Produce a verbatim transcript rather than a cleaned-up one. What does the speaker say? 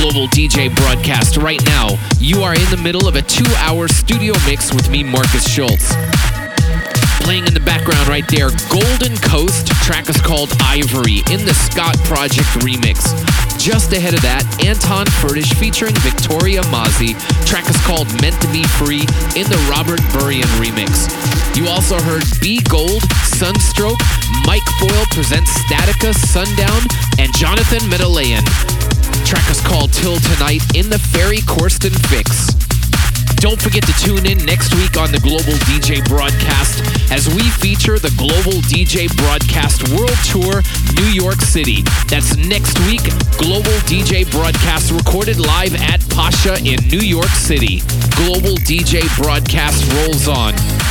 Global D J broadcast right now. You are in the middle of a two-hour studio mix with me, Marcus Schultz. Playing in the background right there, Golden Coast. Track is called Ivory in the Scott Project remix. Just ahead of that, Anton Furtish featuring Victoria Mozzie. Track is called Meant to Be Free in the Robert Burian remix. You also heard B Gold, Sunstroke, Mike Boyle presents Statica, Sundown, and Jonathan Medalayan. Track is called Till Tonight in the Ferry Corsten fix. Don't forget to tune in next week on the Global D J broadcast as we feature the Global D J Broadcast World Tour, New York City. That's next week. Global D J broadcast recorded live at Pasha in New York City. Global D J broadcast rolls on.